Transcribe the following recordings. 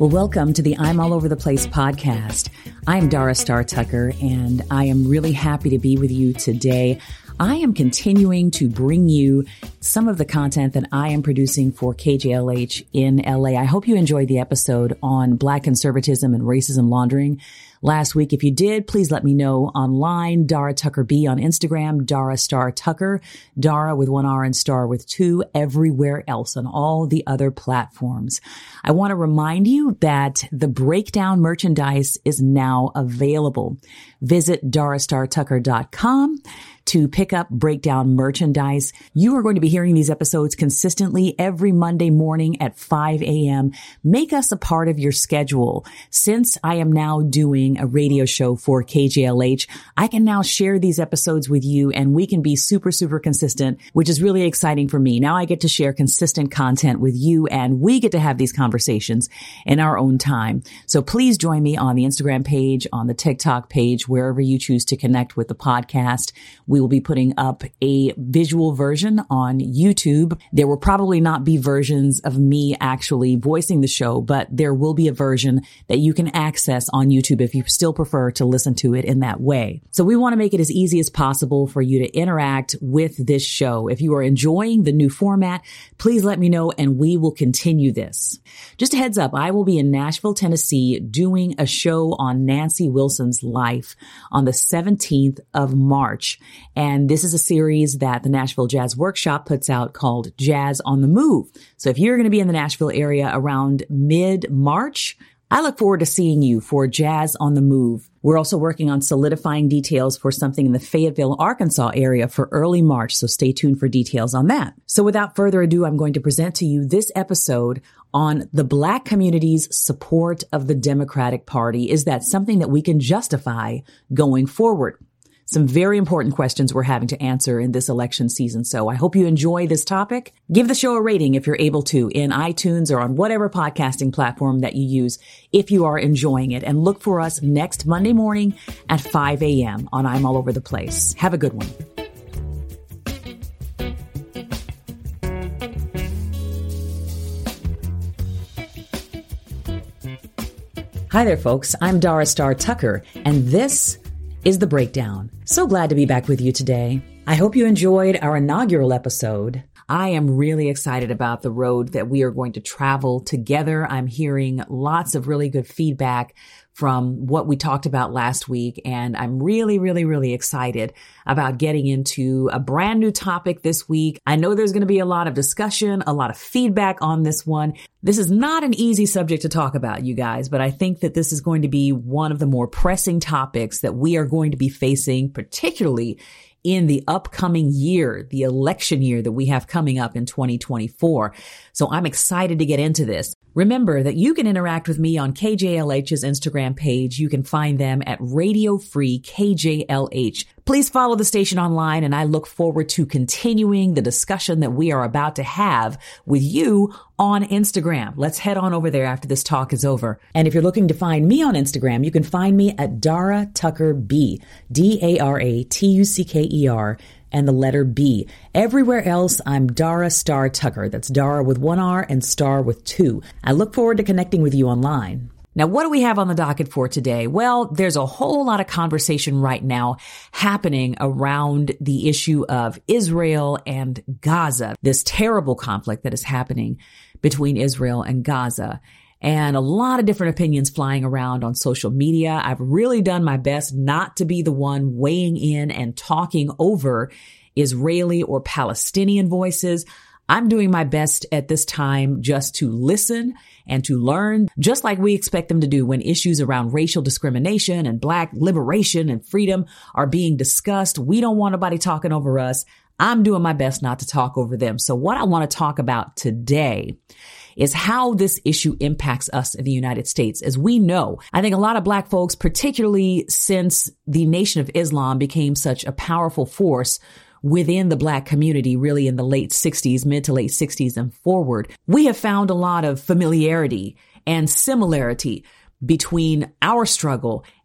Well, welcome to the I'm All Over the Place podcast. I'm Dara Star Tucker, and I am really happy to be with you today. I am continuing to bring you some of the content that I am producing for KJLH in LA. I hope you enjoyed the episode on Black conservatism and racism laundering last week. If you did, please let me know online. Dara Tucker B on Instagram, Dara Star Tucker, Dara with one R and Star with two, everywhere else on all the other platforms. I want to remind you that the Breakdown merchandise is now available. Visit darastartucker.com to pick up Breakdown merchandise. You are going to be hearing these episodes consistently every Monday morning at 5 a.m. Make us a part of your schedule. Since I am now doing a radio show for KJLH, I can now share these episodes with you and we can be super, super consistent, which is really exciting for me. Now I get to share consistent content with you and we get to have these conversations in our own time. So please join me on the Instagram page, on the TikTok page, wherever you choose to connect with the podcast. We will be putting up a visual version on YouTube. There will probably not be versions of me actually voicing the show, but there will be a version that you can access on YouTube if you still prefer to listen to it in that way. So we want to make it as easy as possible for you to interact with this show. If you are enjoying the new format, please let me know and we will continue this. Just a heads up, I will be in Nashville, Tennessee doing a show on Nancy Wilson's life on the 17th of March. And this is a series that the Nashville Jazz Workshop puts out called Jazz on the Move. So if you're going to be in the Nashville area around mid-March, I look forward to seeing you for Jazz on the Move. We're also working on solidifying details for something in the Fayetteville, Arkansas area for early March, so stay tuned for details on that. So without further ado, I'm going to present to you this episode on the Black community's support of the Democratic Party. Is that something that we can justify going forward? Some very important questions we're having to answer in this election season. So I hope you enjoy this topic. Give the show a rating if you're able to in iTunes or on whatever podcasting platform that you use if you are enjoying it. And look for us next Monday morning at 5 a.m. on I'm All Over the Place. Have a good one. Hi there, folks. I'm Dara Star Tucker, and this is The Breakdown. So glad to be back with you today. I hope you enjoyed our inaugural episode. I am really excited about the road that we are going to travel together. I'm hearing lots of really good feedback from what we talked about last week, and I'm really, really, really excited about getting into a brand new topic this week. I know there's going to be a lot of discussion, a lot of feedback on this one. This is not an easy subject to talk about, you guys, but I think that this is going to be one of the more pressing topics that we are going to be facing, particularly in the upcoming year, the election year that we have coming up in 2024. So I'm excited to get into this. Remember that you can interact with me on KJLH's Instagram page. You can find them at Radio Free KJLH. Please follow the station online, and I look forward to continuing the discussion that we are about to have with you on Instagram. Let's head on over there after this talk is over. And if you're looking to find me on Instagram, you can find me at Dara Tucker B, DARATUCKER, and the letter B. Everywhere else, I'm Dara Star Tucker. That's Dara with one R and Star with two. I look forward to connecting with you online. Now, what do we have on the docket for today? Well, there's a whole lot of conversation right now happening around the issue of Israel and Gaza, this terrible conflict that is happening between Israel and Gaza. And a lot of different opinions flying around on social media. I've really done my best not to be the one weighing in and talking over Israeli or Palestinian voices. I'm doing my best at this time just to listen and to learn, just like we expect them to do when issues around racial discrimination and Black liberation and freedom are being discussed. We don't want nobody talking over us. I'm doing my best not to talk over them. So what I want to talk about today is how this issue impacts us in the United States. As we know, I think a lot of Black folks, particularly since the Nation of Islam became such a powerful force within the Black community, really in the late 60s, mid to late 60s and forward, we have found a lot of familiarity and similarity between our struggle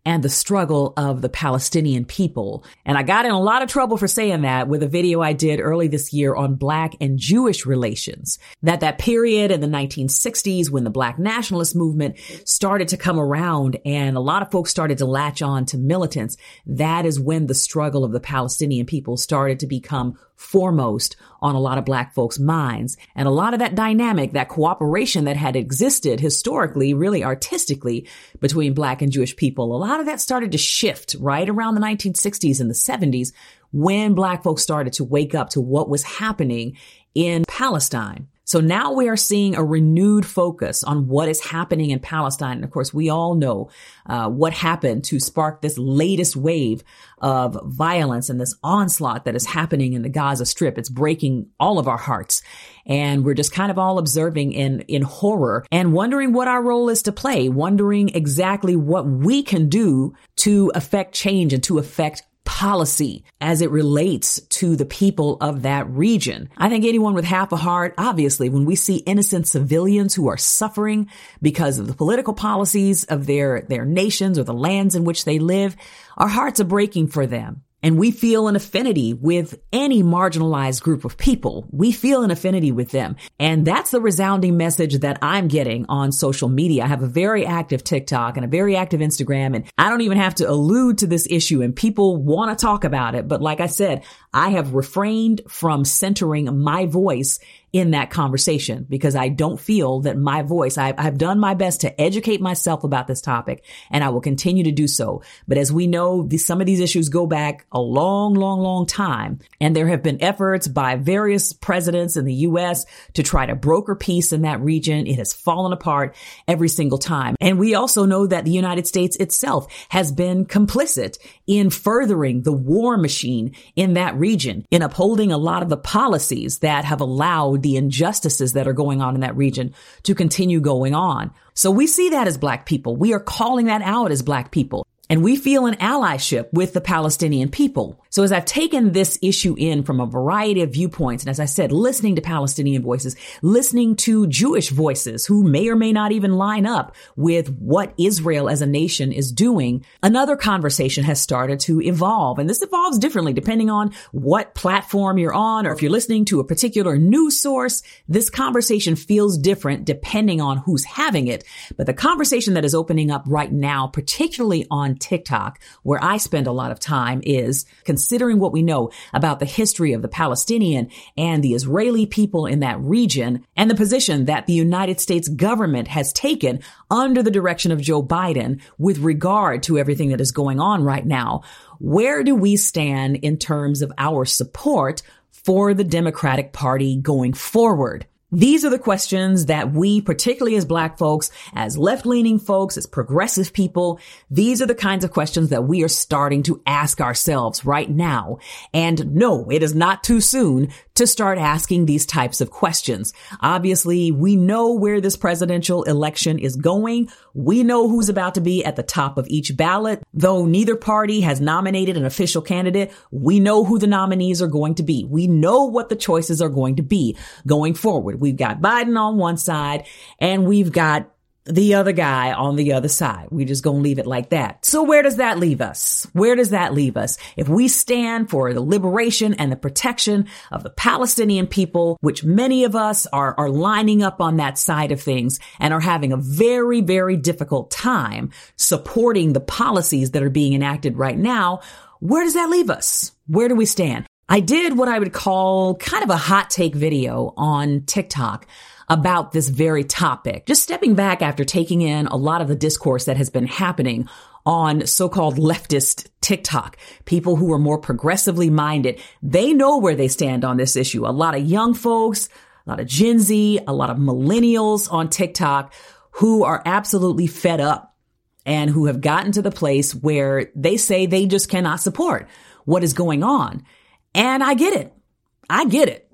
and the struggle of the Palestinian people. And I got in a lot of trouble for saying that with a video I did early this year on Black and Jewish relations. That period in the 1960s when the Black nationalist movement started to come around and a lot of folks started to latch on to militants, that is when the struggle of the Palestinian people started to become foremost on a lot of Black folks' minds. And a lot of that dynamic, that cooperation that had existed historically, really artistically, between Black and Jewish people, a lot of that started to shift right around the 1960s and the 70s when Black folks started to wake up to what was happening in Palestine. So now we are seeing a renewed focus on what is happening in Palestine. And of course, we all know what happened to spark this latest wave of violence and this onslaught that is happening in the Gaza Strip. It's breaking all of our hearts. And we're just kind of all observing in horror and wondering what our role is to play, wondering exactly what we can do to affect change and to affect policy as it relates to the people of that region. I think anyone with half a heart, obviously, when we see innocent civilians who are suffering because of the political policies of their nations or the lands in which they live, our hearts are breaking for them. And we feel an affinity with any marginalized group of people. We feel an affinity with them. And that's the resounding message that I'm getting on social media. I have a very active TikTok and a very active Instagram, and I don't even have to allude to this issue, and people want to talk about it. But like I said, I have refrained from centering my voice in that conversation because I don't feel that my voice, I've done my best to educate myself about this topic, and I will continue to do so. But as we know, some of these issues go back a long, long, long time. And there have been efforts by various presidents in the U.S. to try to broker peace in that region. It has fallen apart every single time. And we also know that the United States itself has been complicit in furthering the war machine in that region, in upholding a lot of the policies that have allowed the injustices that are going on in that region to continue going on. So we see that as Black people. We are calling that out as Black people. And we feel an allyship with the Palestinian people. So as I've taken this issue in from a variety of viewpoints, and as I said, listening to Palestinian voices, listening to Jewish voices who may or may not even line up with what Israel as a nation is doing, another conversation has started to evolve. And this evolves differently depending on what platform you're on, or if you're listening to a particular news source, this conversation feels different depending on who's having it. But the conversation that is opening up right now, particularly on TikTok, where I spend a lot of time, is considering what we know about the history of the Palestinian and the Israeli people in that region and the position that the United States government has taken under the direction of Joe Biden with regard to everything that is going on right now. Where do we stand in terms of our support for the Democratic Party going forward? These are the questions that we, particularly as Black folks, as left-leaning folks, as progressive people, these are the kinds of questions that we are starting to ask ourselves right now. And no, it is not too soon to start asking these types of questions. Obviously, we know where this presidential election is going. We know who's about to be at the top of each ballot. Though neither party has nominated an official candidate, we know who the nominees are going to be. We know what the choices are going to be going forward. We've got Biden on one side and we've got the other guy on the other side. We're just going to leave it like that. So where does that leave us? Where does that leave us? If we stand for the liberation and the protection of the Palestinian people, which many of us are lining up on that side of things and are having a very, very difficult time supporting the policies that are being enacted right now, where does that leave us? Where do we stand? I did what I would call kind of a hot take video on TikTok about this very topic, just stepping back after taking in a lot of the discourse that has been happening on so-called leftist TikTok. People who are more progressively minded, they know where they stand on this issue. A lot of young folks, a lot of Gen Z, a lot of millennials on TikTok who are absolutely fed up and who have gotten to the place where they say they just cannot support what is going on. And I get it. I get it.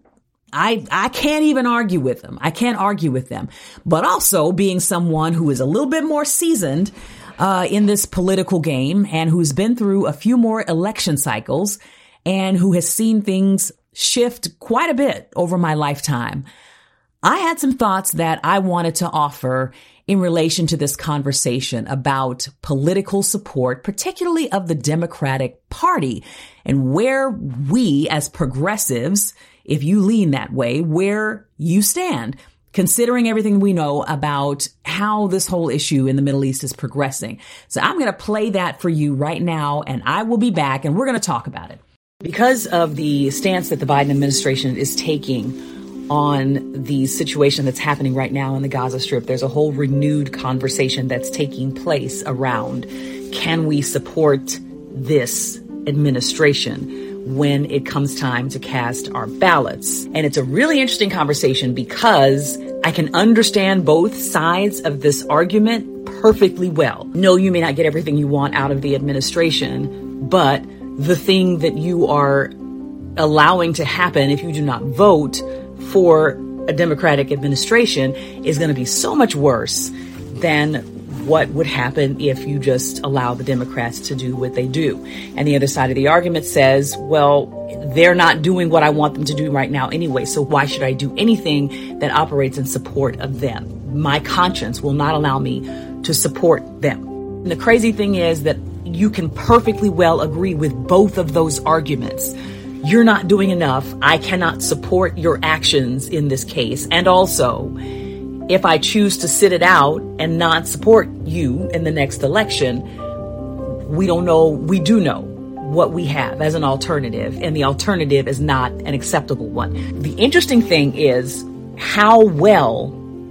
I can't even argue with them. I can't argue with them. But also being someone who is a little bit more seasoned in this political game and who's been through a few more election cycles and who has seen things shift quite a bit over my lifetime, I had some thoughts that I wanted to offer in relation to this conversation about political support, particularly of the Democratic Party, and where we as progressives, if you lean that way, where you stand, considering everything we know about how this whole issue in the Middle East is progressing. So I'm going to play that for you right now, and I will be back, and we're going to talk about it. Because of the stance that the Biden administration is taking on the situation that's happening right now in the Gaza Strip, there's a whole renewed conversation that's taking place around, can we support this administration when it comes time to cast our ballots? And it's a really interesting conversation because I can understand both sides of this argument perfectly well. No, you may not get everything you want out of the administration, but the thing that you are allowing to happen if you do not vote for a Democratic administration is going to be so much worse than what would happen if you just allow the Democrats to do what they do. And the other side of the argument says, well, they're not doing what I want them to do right now anyway, so why should I do anything that operates in support of them? My conscience will not allow me to support them. And the crazy thing is that you can perfectly well agree with both of those arguments. You're not doing enough. I cannot support your actions in this case. And also, if I choose to sit it out and not support you in the next election, we do know what we have as an alternative, and the alternative is not an acceptable one. The interesting thing is how well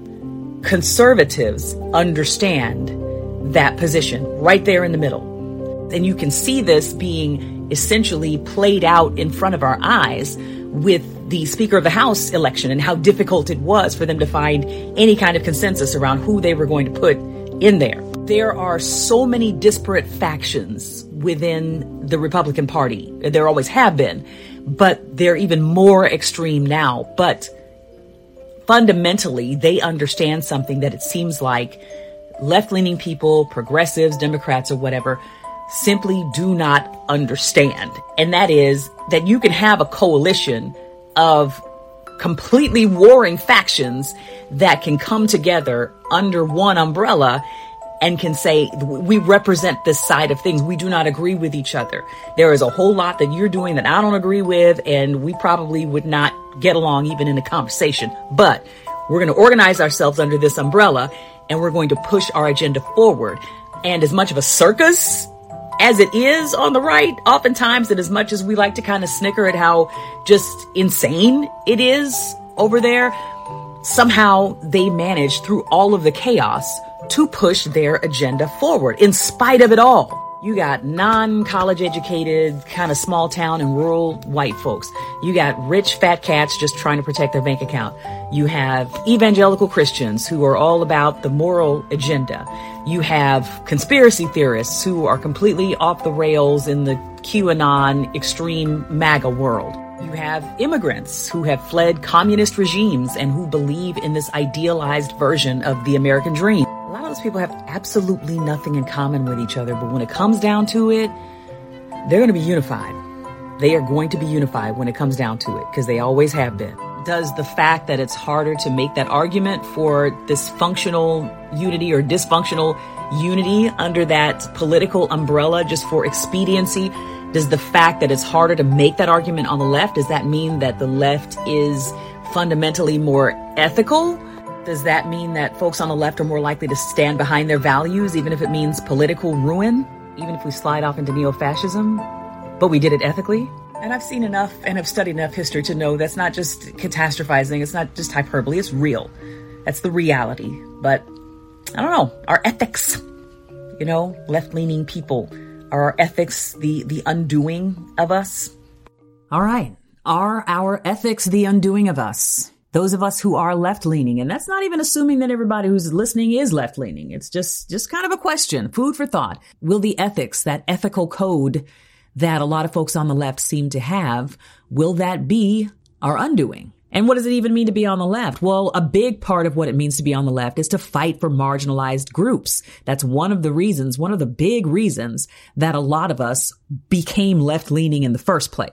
conservatives understand that position right there in the middle. And you can see this being essentially played out in front of our eyes with the Speaker of the House election and how difficult it was for them to find any kind of consensus around who they were going to put in there. There are so many disparate factions within the Republican Party. There always have been, but they're even more extreme now. But fundamentally, they understand something that it seems like left-leaning people, progressives, Democrats, or whatever, simply do not understand. And that is that you can have a coalition of completely warring factions that can come together under one umbrella and can say, we represent this side of things. We do not agree with each other. There is a whole lot that you're doing that I don't agree with, and we probably would not get along even in a conversation. But we're going to organize ourselves under this umbrella, and we're going to push our agenda forward. And as much of a circus as it is on the right, oftentimes, and as much as we like to kind of snicker at how just insane it is over there, somehow they manage through all of the chaos to push their agenda forward in spite of it all. You got non-college educated, kind of small town and rural white folks. You got rich fat cats just trying to protect their bank account. You have evangelical Christians who are all about the moral agenda. You have conspiracy theorists who are completely off the rails in the QAnon extreme MAGA world. You have immigrants who have fled communist regimes and who believe in this idealized version of the American dream. A lot of those people have absolutely nothing in common with each other, but when it comes down to it, they're going to be unified. They are going to be unified when it comes down to it, because they always have been. Does the fact that it's harder to make that argument for dysfunctional unity or dysfunctional unity under that political umbrella just for expediency, does the fact that it's harder to make that argument on the left, does that mean that the left is fundamentally more ethical? Does that mean that folks on the left are more likely to stand behind their values, even if it means political ruin, even if we slide off into neo-fascism, but we did it ethically? And I've seen enough and have studied enough history to know that's not just catastrophizing. It's not just hyperbole. It's real. That's the reality. But I don't know, our ethics, left-leaning people, are our ethics the undoing of us? All right. Are our ethics the undoing of us? Those of us who are left-leaning, and that's not even assuming that everybody who's listening is left-leaning. It's just kind of a question, food for thought. Will the ethics, that ethical code that a lot of folks on the left seem to have, will that be our undoing? And what does it even mean to be on the left? Well, a big part of what it means to be on the left is to fight for marginalized groups. That's one of the big reasons that a lot of us became left-leaning in the first place.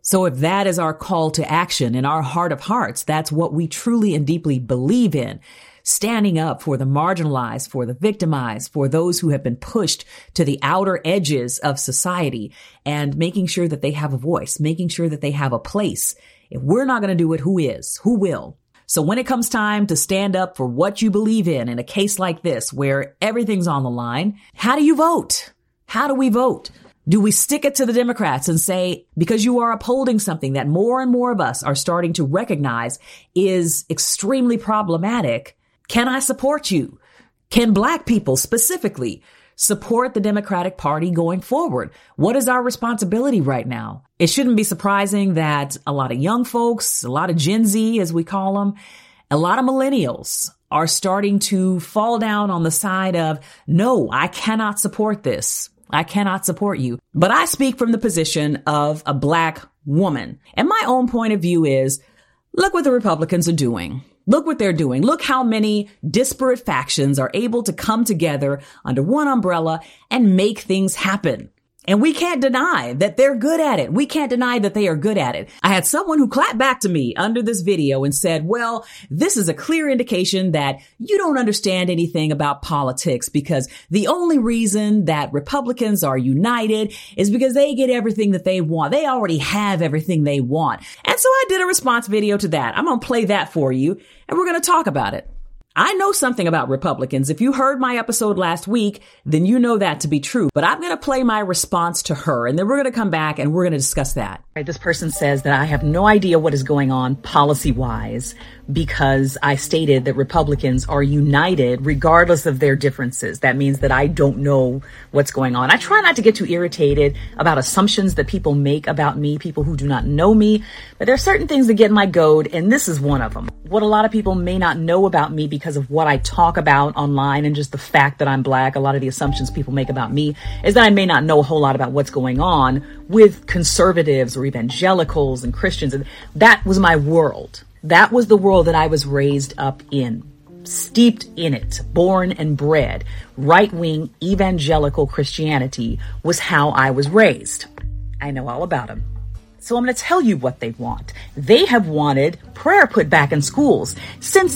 So if that is our call to action in our heart of hearts, that's what we truly and deeply believe in. Standing up for the marginalized, for the victimized, for those who have been pushed to the outer edges of society, and making sure that they have a voice, making sure that they have a place. If we're not going to do it, who is? Who will? So when it comes time to stand up for what you believe in a case like this, where everything's on the line, how do you vote? How do we vote? Do we stick it to the Democrats and say, because you are upholding something that more and more of us are starting to recognize is extremely problematic, can I support you? Can Black people specifically support the Democratic Party going forward? What is our responsibility right now? It shouldn't be surprising that a lot of young folks, a lot of Gen Z, as we call them, a lot of millennials are starting to fall down on the side of, no, I cannot support this. I cannot support you. But I speak from the position of a Black woman. And my own point of view is, look what the Republicans are doing. Look what they're doing. Look how many disparate factions are able to come together under one umbrella and make things happen. And we can't deny that they're good at it. We can't deny that they are good at it. I had someone who clapped back to me under this video and said, well, this is a clear indication that you don't understand anything about politics, because the only reason that Republicans are united is because they get everything that they want. They already have everything they want. And so I did a response video to that. I'm going to play that for you, and we're going to talk about it. I know something about Republicans. If you heard my episode last week, then you know that to be true. But I'm going to play my response to her, and then we're going to come back and we're going to discuss that. Right, this person says that I have no idea what is going on policy-wise because I stated that Republicans are united regardless of their differences. That means that I don't know what's going on. I try not to get too irritated about assumptions that people make about me, people who do not know me. But there are certain things that get in my goad, and this is one of them. What a lot of people may not know about me because of what I talk about online and just the fact that I'm Black, a lot of the assumptions people make about me is that I may not know a whole lot about what's going on with conservatives or evangelicals and Christians. And that was my world. That was the world that I was raised up in, steeped in it, born and bred. Right-wing evangelical Christianity was how I was raised. I know all about them. So I'm going to tell you what they want. They have wanted prayer put back in schools since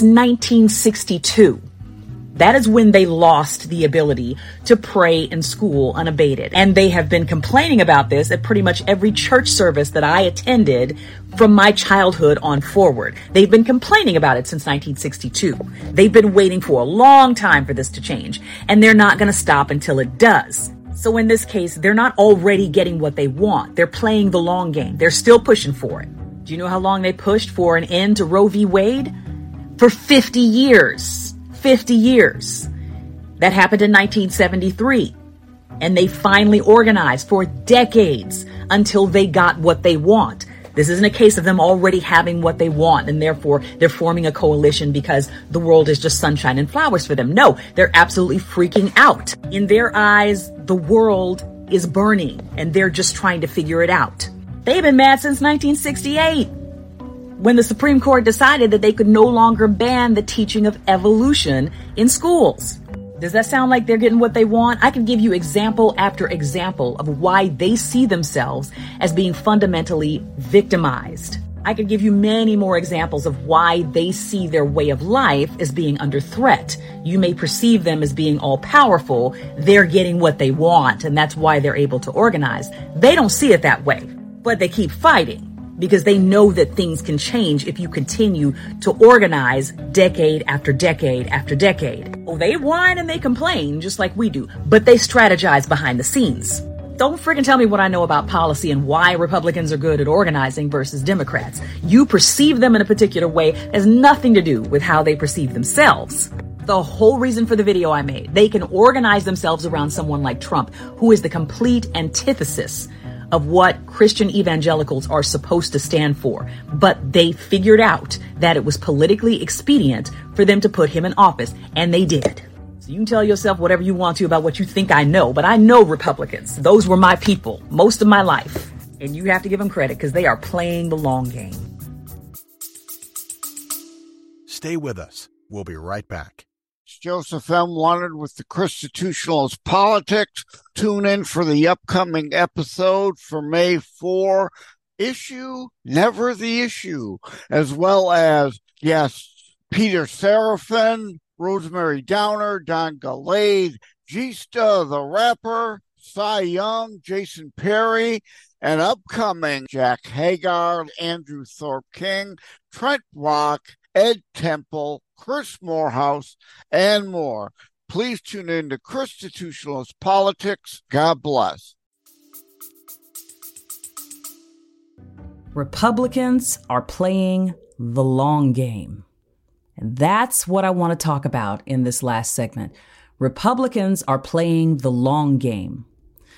1962. That is when they lost the ability to pray in school unabated. And they have been complaining about this at pretty much every church service that I attended from my childhood on forward. They've been complaining about it since 1962. They've been waiting for a long time for this to change, and they're not going to stop until it does. So in this case, they're not already getting what they want. They're playing the long game. They're still pushing for it. Do you know how long they pushed for an end to Roe v. Wade? For 50 years. 50 years. That happened in 1973. And they finally organized for decades until they got what they want. This isn't a case of them already having what they want and therefore they're forming a coalition because the world is just sunshine and flowers for them. No, they're absolutely freaking out. In their eyes, the world is burning and they're just trying to figure it out. They've been mad since 1968 when the Supreme Court decided that they could no longer ban the teaching of evolution in schools. Does that sound like they're getting what they want? I can give you example after example of why they see themselves as being fundamentally victimized. I could give you many more examples of why they see their way of life as being under threat. You may perceive them as being all powerful. They're getting what they want, and that's why they're able to organize. They don't see it that way, but they keep fighting because they know that things can change if you continue to organize decade after decade after decade. Well, they whine and they complain just like we do, but they strategize behind the scenes. Don't freaking tell me what I know about policy and why Republicans are good at organizing versus Democrats. You perceive them in a particular way has nothing to do with how they perceive themselves. The whole reason for the video I made, they can organize themselves around someone like Trump, who is the complete antithesis of what Christian evangelicals are supposed to stand for. But they figured out that it was politically expedient for them to put him in office, and they did. So you can tell yourself whatever you want to about what you think I know, but I know Republicans. Those were my people most of my life. And you have to give them credit because they are playing the long game. Stay with us. We'll be right back. Joseph M. Leonard with the Constitutionalist Politics. Tune in for the upcoming episode for May 4. issue, never the issue, as well as guests Peter Seraphin, Rosemary Downer, Don Gallade, Gista the Rapper, Cy Young, Jason Perry, and upcoming Jack Hagar, Andrew Thorpe King, Trent Rock, Ed Temple, Chris Morehouse, and more. Please tune in to Constitutionalist Politics. God bless. Republicans are playing the long game. And that's what I want to talk about in this last segment. Republicans are playing the long game.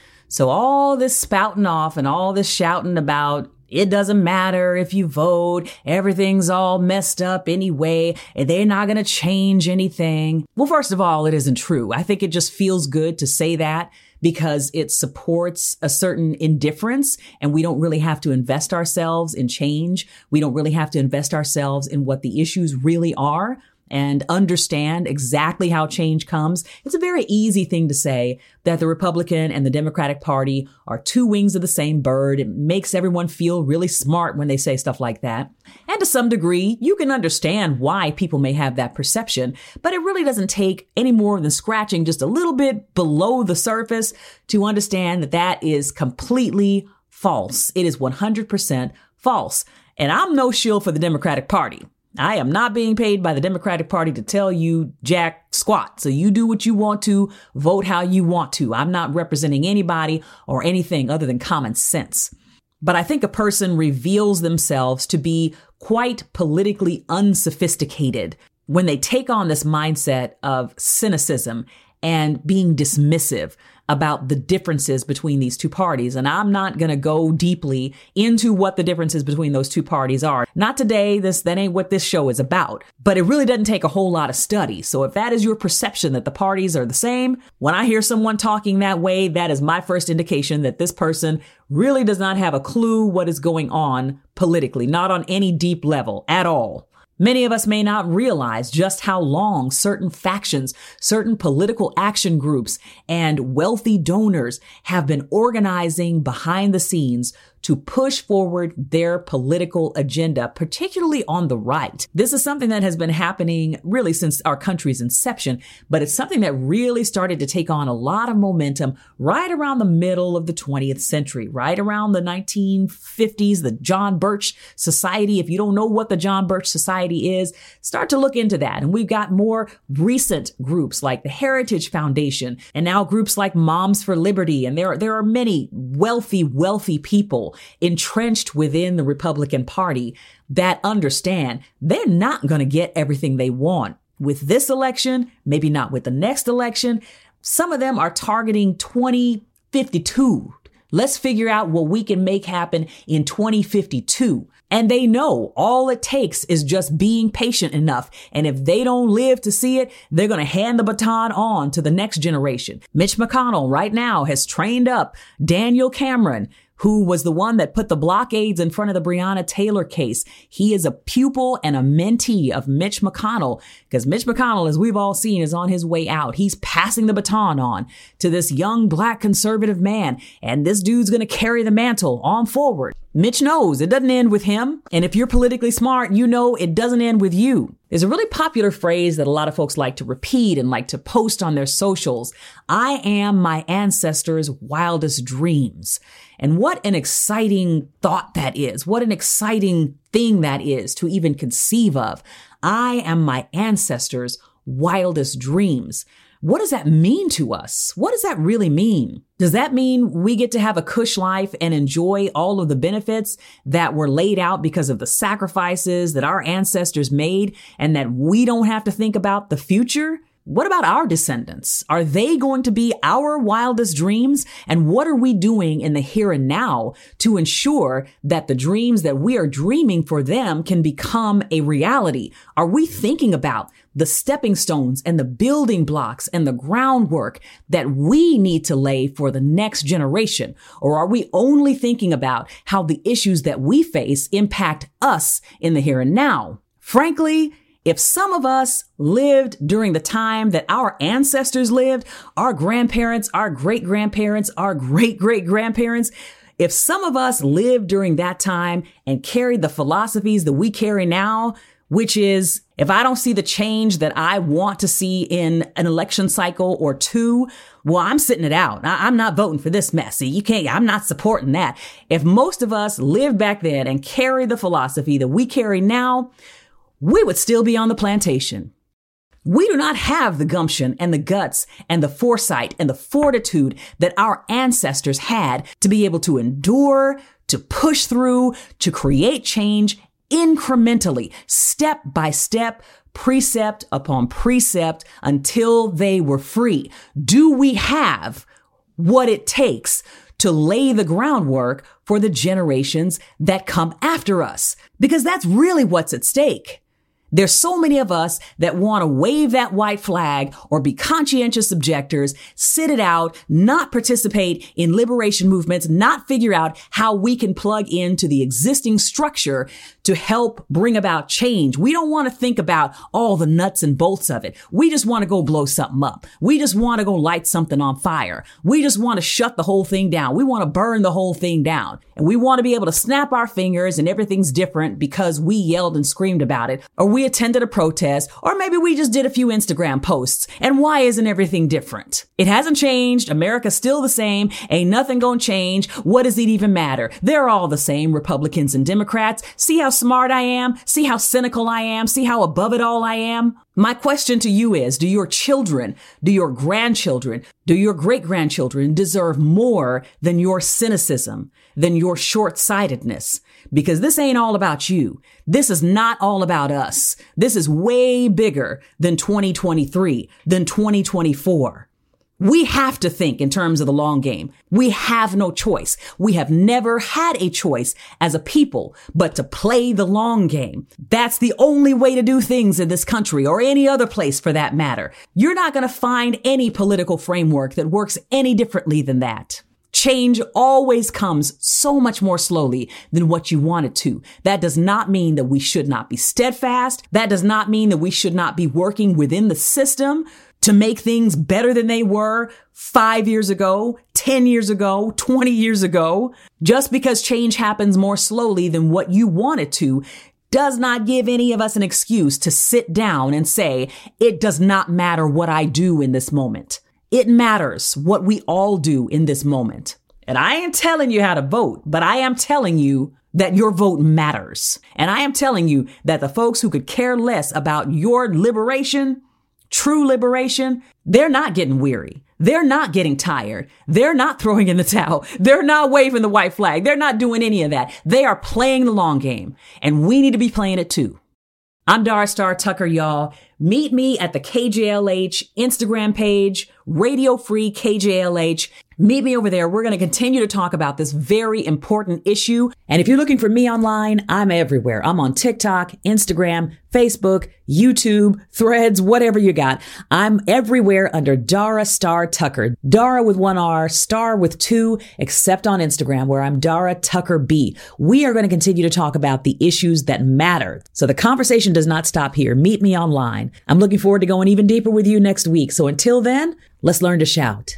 So all this spouting off and all this shouting about it doesn't matter if you vote, everything's all messed up anyway, and they're not going to change anything. Well, first of all, it isn't true. I think it just feels good to say that because it supports a certain indifference, and we don't really have to invest ourselves in change. We don't really have to invest ourselves in what the issues really are and understand exactly how change comes. It's a very easy thing to say that the Republican and the Democratic Party are two wings of the same bird. It makes everyone feel really smart when they say stuff like that. And to some degree, you can understand why people may have that perception, but it really doesn't take any more than scratching just a little bit below the surface to understand that that is completely false. It is 100% false. And I'm no shield for the Democratic Party. I am not being paid by the Democratic Party to tell you jack squat. So you do what you want to, vote how you want to. I'm not representing anybody or anything other than common sense. But I think a person reveals themselves to be quite politically unsophisticated when they take on this mindset of cynicism and being dismissive about the differences between these two parties. And I'm not going to go deeply into what the differences between those two parties are. Not today. That ain't what this show is about. But it really doesn't take a whole lot of study. So if that is your perception that the parties are the same, when I hear someone talking that way, that is my first indication that this person really does not have a clue what is going on politically, not on any deep level at all. Many of us may not realize just how long certain factions, certain political action groups, and wealthy donors have been organizing behind the scenes to push forward their political agenda, particularly on the right. This is something that has been happening really since our country's inception, but it's something that really started to take on a lot of momentum right around the middle of the 20th century, right around the 1950s, the John Birch Society. If you don't know what the John Birch Society is, start to look into that. And we've got more recent groups like the Heritage Foundation and now groups like Moms for Liberty. And there are many wealthy people entrenched within the Republican Party that understand they're not going to get everything they want with this election, maybe not with the next election. Some of them are targeting 2052. Let's figure out what we can make happen in 2052. And they know all it takes is just being patient enough. And if they don't live to see it, they're going to hand the baton on to the next generation. Mitch McConnell right now has trained up Daniel Cameron, who was the one that put the blockades in front of the Breonna Taylor case. He is a pupil and a mentee of Mitch McConnell because Mitch McConnell, as we've all seen, is on his way out. He's passing the baton on to this young black conservative man, and this dude's going to carry the mantle on forward. Mitch knows it doesn't end with him. And if you're politically smart, you know it doesn't end with you. There's a really popular phrase that a lot of folks like to repeat and like to post on their socials. I am my ancestors' wildest dreams. And what an exciting thought that is. What an exciting thing that is to even conceive of. I am my ancestors' wildest dreams. What does that mean to us? What does that really mean? Does that mean we get to have a cush life and enjoy all of the benefits that were laid out because of the sacrifices that our ancestors made and that we don't have to think about the future? What about our descendants? Are they going to be our wildest dreams? And what are we doing in the here and now to ensure that the dreams that we are dreaming for them can become a reality? Are we thinking about the stepping stones and the building blocks and the groundwork that we need to lay for the next generation? Or are we only thinking about how the issues that we face impact us in the here and now? Frankly, if some of us lived during the time that our ancestors lived, our grandparents, our great-grandparents, our great-great-grandparents, if some of us lived during that time and carried the philosophies that we carry now, which is, if I don't see the change that I want to see in an election cycle or two, well, I'm sitting it out. I'm not voting for this mess. See, I'm not supporting that. If most of us lived back then and carried the philosophy that we carry now, we would still be on the plantation. We do not have the gumption and the guts and the foresight and the fortitude that our ancestors had to be able to endure, to push through, to create change incrementally, step by step, precept upon precept, until they were free. Do we have what it takes to lay the groundwork for the generations that come after us? Because that's really what's at stake. There's so many of us that want to wave that white flag or be conscientious objectors, sit it out, not participate in liberation movements, not figure out how we can plug into the existing structure to help bring about change. We don't want to think about all the nuts and bolts of it. We just want to go blow something up. We just want to go light something on fire. We just want to shut the whole thing down. We want to burn the whole thing down. And we want to be able to snap our fingers and everything's different because we yelled and screamed about it, or we attended a protest, or maybe we just did a few Instagram posts. And why isn't everything different? It hasn't changed. America's still the same. Ain't nothing gonna change. What does it even matter? They're all the same, Republicans and Democrats. See how smart I am? See how cynical I am? See how above it all I am? My question to you is, do your children, do your grandchildren, do your great-grandchildren deserve more than your cynicism, than your short-sightedness? Because this ain't all about you. This is not all about us. This is way bigger than 2023, than 2024. We have to think in terms of the long game. We have no choice. We have never had a choice as a people but to play the long game. That's the only way to do things in this country, or any other place for that matter. You're not going to find any political framework that works any differently than that. Change always comes so much more slowly than what you want it to. That does not mean that we should not be steadfast. That does not mean that we should not be working within the system to make things better than they were 5 years ago, 10 years ago, 20 years ago. Just because change happens more slowly than what you want it to does not give any of us an excuse to sit down and say, it does not matter what I do in this moment. It matters what we all do in this moment. And I ain't telling you how to vote, but I am telling you that your vote matters. And I am telling you that the folks who could care less about your liberation, true liberation, they're not getting weary. They're not getting tired. They're not throwing in the towel. They're not waving the white flag. They're not doing any of that. They are playing the long game, and we need to be playing it too. I'm Dara Star Tucker, y'all. Meet me at the KJLH Instagram page, Radio Free KJLH. Meet me over there. We're going to continue to talk about this very important issue. And if you're looking for me online, I'm everywhere. I'm on TikTok, Instagram, Facebook, YouTube, Threads, whatever you got. I'm everywhere under Dara Star Tucker. Dara with one R, Star with two, except on Instagram where I'm Dara Tucker B. We are going to continue to talk about the issues that matter. So the conversation does not stop here. Meet me online. I'm looking forward to going even deeper with you next week. So until then, let's learn to shout.